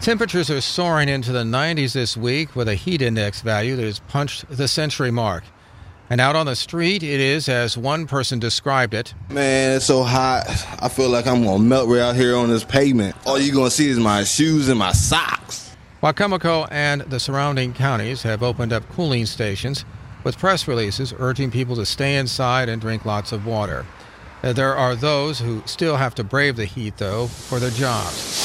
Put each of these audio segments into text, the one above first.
Temperatures are soaring into the 90s this week with a heat index value that has punched the century mark. And out on the street, it is as one person described it. Man, it's so hot. I feel like I'm going to melt right out here on this pavement. All you're going to see is my shoes and my socks. Wacomico and the surrounding counties have opened up cooling stations with press releases urging people to stay inside and drink lots of water. There are those who still have to brave the heat, though, for their jobs.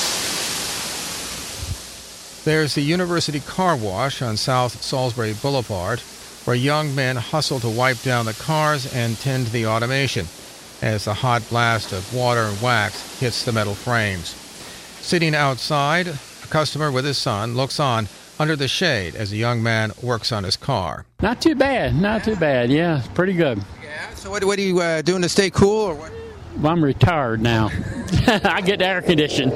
There's the University Car Wash on South Salisbury Boulevard, where young men hustle to wipe down the cars and tend to the automation as the hot blast of water and wax hits the metal frames. Sitting outside, a customer with his son looks on under the shade as a young man works on his car. Not too bad, yeah, it's pretty good. Yeah, so what are you doing to stay cool, or what? Well, I'm retired now. I get air conditioned.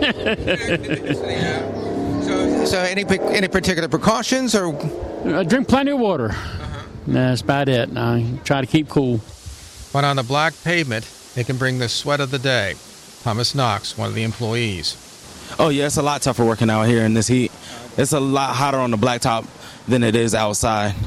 So any particular precautions, or? I drink plenty of water. That's about it. I try to keep cool. But on the black pavement, it can bring the sweat of the day. Thomas Knox, one of the employees. Oh, yeah, it's a lot tougher working out here in this heat. It's a lot hotter on the blacktop than it is outside.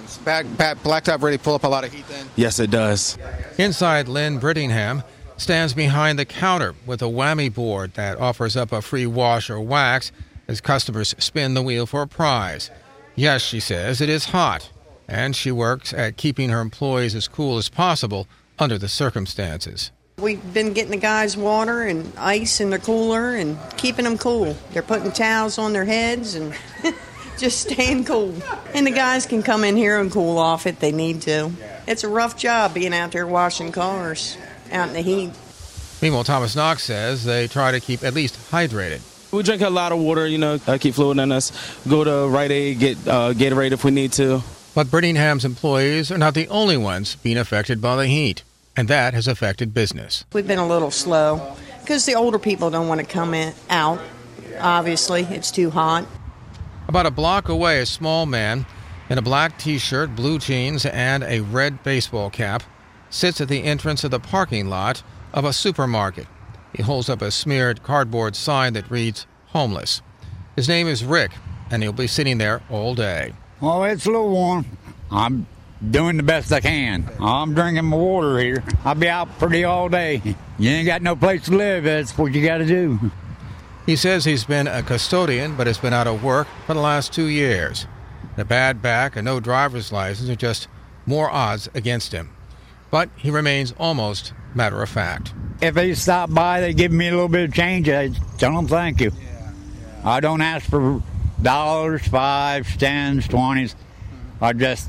Blacktop really pull up a lot of heat then? Yes, it does. Inside, Lynn Brittingham stands behind the counter with a whammy board that offers up a free wash or wax as customers spin the wheel for a prize. Yes, she says, it is hot, and she works at keeping her employees as cool as possible under the circumstances. We've been getting the guys water and ice in their cooler and keeping them cool. They're putting towels on their heads and just staying cool. And the guys can come in here and cool off if they need to. It's a rough job being out there washing cars out in the heat. Meanwhile, Thomas Knox says they try to keep at least hydrated. We drink a lot of water, keep fluid in us. Go to Rite Aid, get Gatorade if we need to. But Brittingham's employees are not the only ones being affected by the heat, and that has affected business. We've been a little slow because the older people don't want to come out. Obviously, it's too hot. About a block away, a small man in a black T-shirt, blue jeans, and a red baseball cap sits at the entrance of the parking lot of a supermarket. He holds up a smeared cardboard sign that reads, "Homeless." His name is Rick, and he'll be sitting there all day. Well, it's a little warm. I'm doing the best I can. I'm drinking my water here. I'll be out pretty all day. You ain't got no place to live. That's what you got to do. He says he's been a custodian, but has been out of work for the last 2 years. A bad back and no driver's license are just more odds against him. But he remains almost matter of fact. If they stop by, they give me a little bit of change. I tell them thank you. I don't ask for dollars, 5s, 10s, 20s. I just,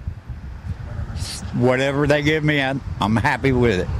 whatever they give me, I'm happy with it.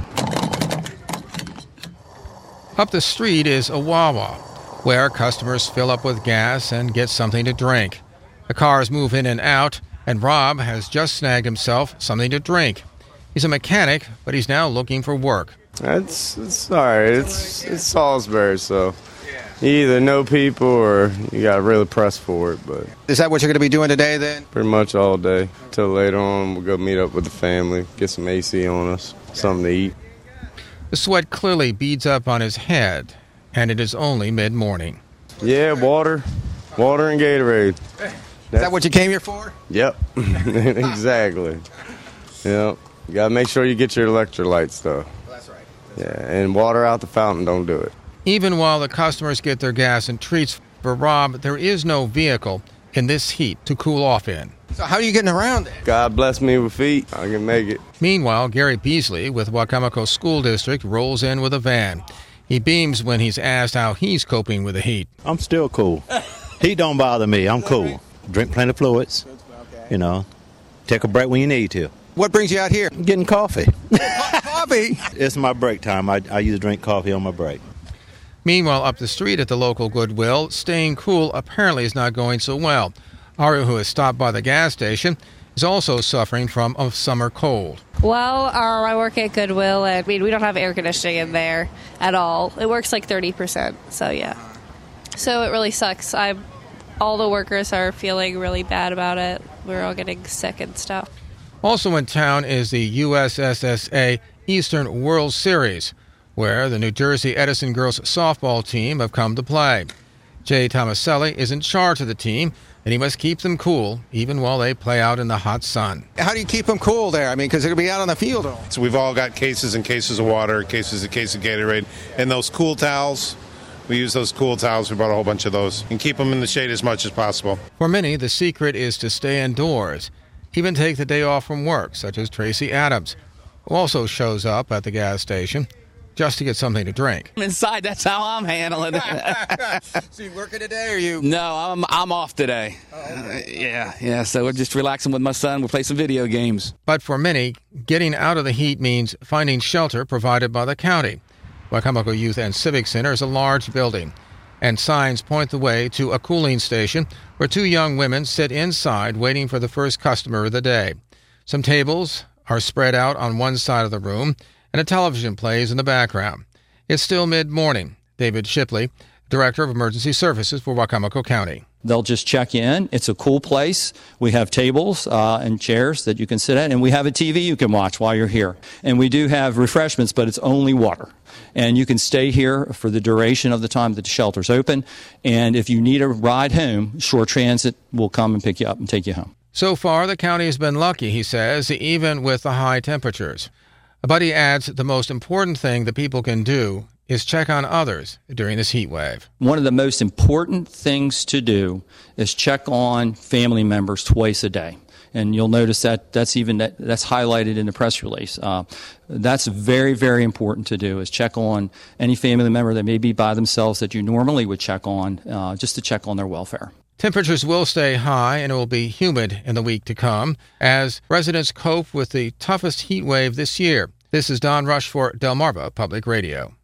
Up the street is a Wawa, where customers fill up with gas and get something to drink. The cars move in and out, and Rob has just snagged himself something to drink. He's a mechanic, but he's now looking for work. It's all right. It's Salisbury, so you either know people or you got to really press for it. But Is that what you're going to be doing today, then? pretty much all day till later on. We'll go meet up with the family, get some AC on us, something to eat. The sweat clearly beads up on his head, and it is only mid-morning. Yeah, water and Gatorade. Is that what you came here for? Yep, exactly. Yep, you got to make sure you get your electrolytes, though. That's right. Yeah, and water out the fountain, don't do it. Even while the customers get their gas and treats, for Rob, there is no vehicle in this heat to cool off in. So how are you getting around it? God bless me with feet. I can make it. Meanwhile, Gary Beasley with Wacomico School District rolls in with a van. He beams when he's asked how he's coping with the heat. I'm still cool. Heat don't bother me. I'm cool. Drink plenty of fluids. Take a break when you need to. What brings you out here? Getting coffee. Coffee? It's my break time. I usually drink coffee on my break. Meanwhile, up the street at the local Goodwill, staying cool apparently is not going so well. Aria, who has stopped by the gas station, is also suffering from a summer cold. Well, I work at Goodwill, and we don't have air conditioning in there at all. It works like 30%, so yeah. So it really sucks. All the workers are feeling really bad about it. We're all getting sick and stuff. Also in town is the USSSA Eastern World Series, where the New Jersey Edison girls softball team have come to play. Jay Tomaselli is in charge of the team, and he must keep them cool even while they play out in the hot sun. How do you keep them cool there? I mean, because they're going to be out on the field all. So we've all got cases and cases of water, cases of Gatorade, and those cool towels. We use those cool towels. We bought a whole bunch of those and keep them in the shade as much as possible. For many, the secret is to stay indoors, even take the day off from work, such as Tracy Adams, who also shows up at the gas station just to get something to drink. I'm inside. That's how I'm handling it. So you working today, or you? No, I'm off today. Oh, okay. Yeah. So we're just relaxing with my son. We'll play some video games. But for many, getting out of the heat means finding shelter provided by the county. Wicomico Youth and Civic Center is a large building, and signs point the way to a cooling station where two young women sit inside waiting for the first customer of the day. Some tables are spread out on one side of the room, and a television plays in the background. It's still mid-morning. David Shipley, Director of Emergency Services for Wicomico County. They'll just check in. It's a cool place. We have tables and chairs that you can sit at, and we have a TV you can watch while you're here. And we do have refreshments, but it's only water. And you can stay here for the duration of the time that the shelter's open. And if you need a ride home, Shore Transit will come and pick you up and take you home. So far, the county has been lucky, he says, even with the high temperatures. But he adds the most important thing that people can do is check on others during this heat wave. One of the most important things to do is check on family members twice a day. And you'll notice that's highlighted in the press release. That's very, very important to do, is check on any family member that may be by themselves that you normally would check on, just to check on their welfare. Temperatures will stay high and it will be humid in the week to come as residents cope with the toughest heat wave this year. This is Don Rush for Delmarva Public Radio.